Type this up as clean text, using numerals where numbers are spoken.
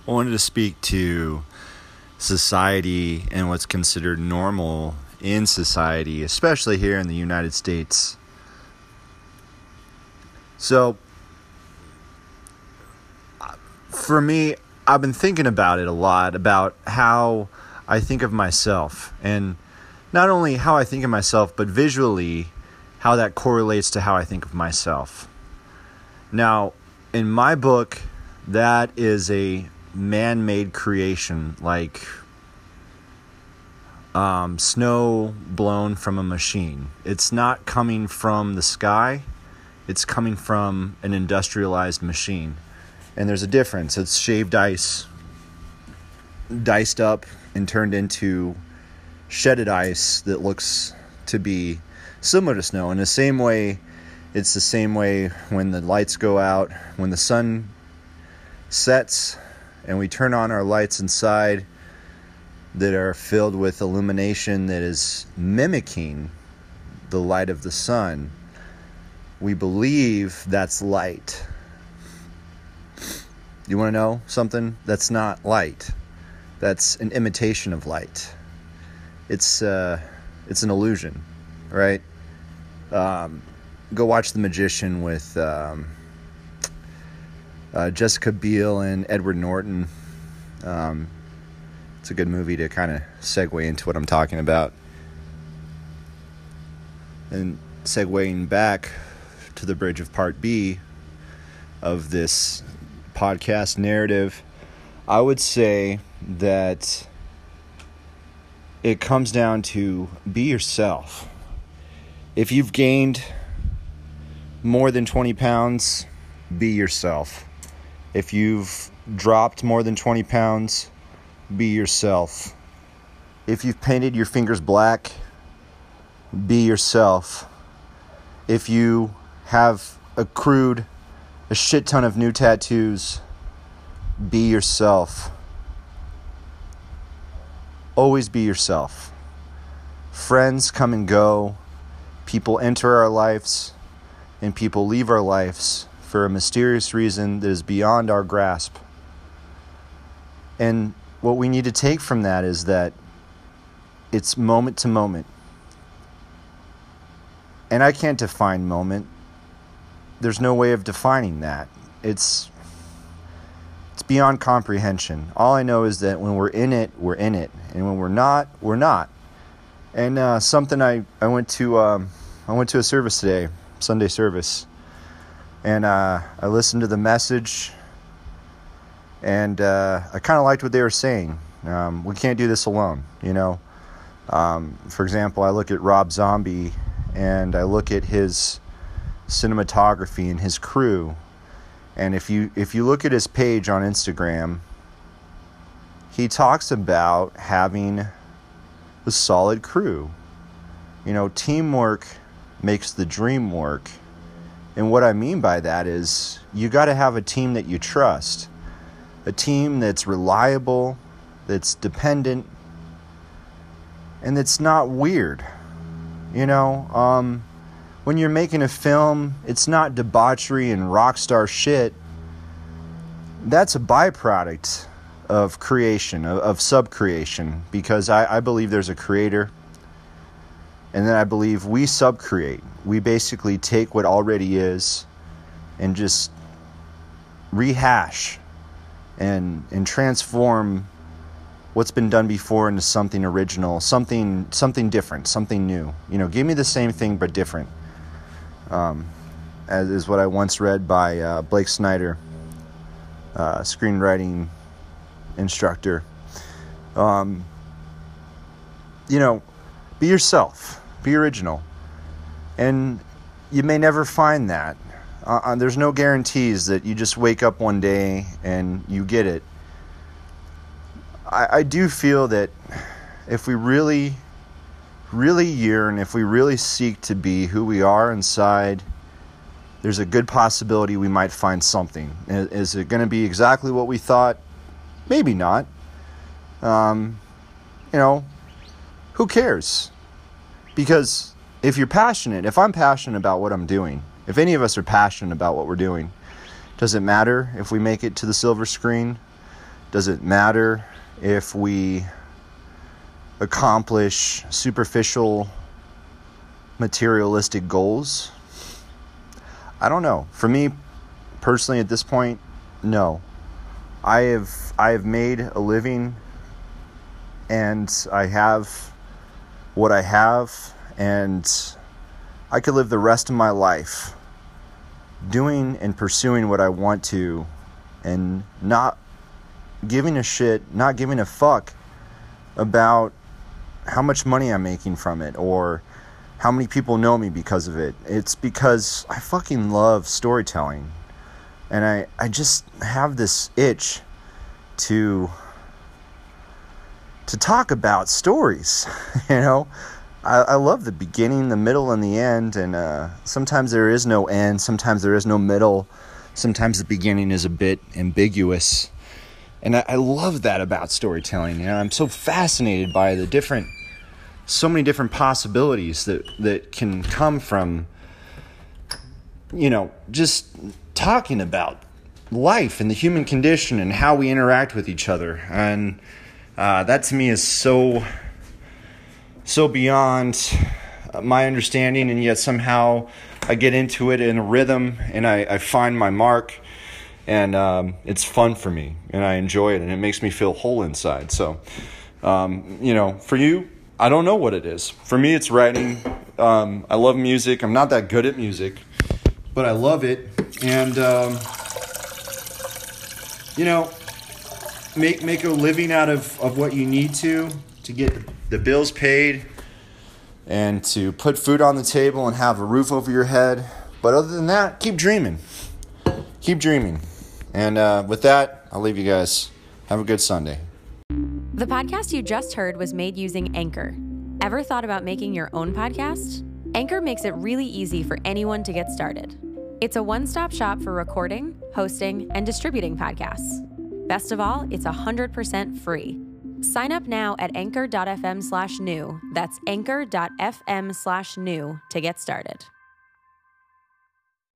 I wanted to speak to society and what's considered normal in society, especially here in the United States. So, for me, I've been thinking about it a lot, about how I think of myself. And not only how I think of myself, but visually, how that correlates to how I think of myself. Now, in my book, that is a man-made creation, like snow blown from a machine. It's not coming from the sky. It's coming from an industrialized machine. And there's a difference. It's shaved ice, diced up and turned into shedded ice that looks to be similar to snow. In the same way, it's the same way when the lights go out, when the sun sets and we turn on our lights inside that are filled with illumination that is mimicking the light of the sun. We believe that's light. You want to know something? That's not light. That's an imitation of light. It's an illusion, right? Go watch The Magician with Jessica Biel and Edward Norton. It's a good movie to kind of segue into what I'm talking about. And segueing back to the bridge of part B of this podcast narrative, I would say that it comes down to be yourself. If you've gained more than 20 pounds, be yourself. If you've dropped more than 20 pounds, be yourself. If you've painted your fingers black, be yourself. If you have accrued a shit ton of new tattoos, be yourself. Always be yourself. Friends come and go. People enter our lives, and people leave our lives for a mysterious reason that is beyond our grasp. And what we need to take from that is that it's moment to moment. And I can't define moment. There's no way of defining that. It's beyond comprehension. All I know is that when we're in it, we're in it. And when we're not, we're not. And something I went to a service today, Sunday service. And I listened to the message. And I kind of liked what they were saying. We can't do this alone, you know. For example, I look at Rob Zombie and I look at his cinematography and his crew. And if you look at his page on Instagram, he talks about having a solid crew. You know, teamwork makes the dream work. And what I mean by that is you got to have a team that you trust. A team that's reliable, that's dependent, and that's not weird. You know, when you're making a film, it's not debauchery and rock star shit. That's a byproduct of creation, of sub-creation, because I believe there's a creator, and then I believe we sub-create. We basically take what already is and just rehash and transform what's been done before into something original, something different, something new. You know, give me the same thing but different. As is what I once read by Blake Snyder, screenwriting instructor. You know, be yourself, be original, and you may never find that. There's no guarantees that you just wake up one day and you get it. I do feel that if we really, really yearn, if we really seek to be who we are inside, there's a good possibility we might find something. Is it going to be exactly what we thought? Maybe not. You know, who cares? Because if you're passionate, if I'm passionate about what I'm doing, if any of us are passionate about what we're doing, does it matter if we make it to the silver screen? Does it matter if we accomplish superficial materialistic goals? I don't know. For me personally at this point, no. I have made a living, and I have what I have, and I could live the rest of my life doing and pursuing what I want to, and not giving a shit, not giving a fuck about how much money I'm making from it or how many people know me because of it. It's because I fucking love storytelling, and I just have this itch to talk about stories. I love the beginning, the middle, and the end, and sometimes there is no end, sometimes there is no middle, sometimes the beginning is a bit ambiguous, and I love that about storytelling. I'm so fascinated by so many different possibilities that can come from, just talking about life and the human condition and how we interact with each other. And that to me is so beyond my understanding, and yet somehow I get into it in a rhythm, and I find my mark, and it's fun for me, and I enjoy it, and it makes me feel whole inside. So, for you, I don't know what it is. For me, it's writing. I love music. I'm not that good at music, but I love it. And, make a living out of what you need to get the bills paid and to put food on the table and have a roof over your head. But other than that, keep dreaming. Keep dreaming. And with that, I'll leave you guys. Have a good Sunday. The podcast you just heard was made using Anchor. Ever thought about making your own podcast? Anchor makes it really easy for anyone to get started. It's a one-stop shop for recording, hosting, and distributing podcasts. Best of all, it's 100% free. Sign up now at anchor.fm/new. That's anchor.fm/new to get started.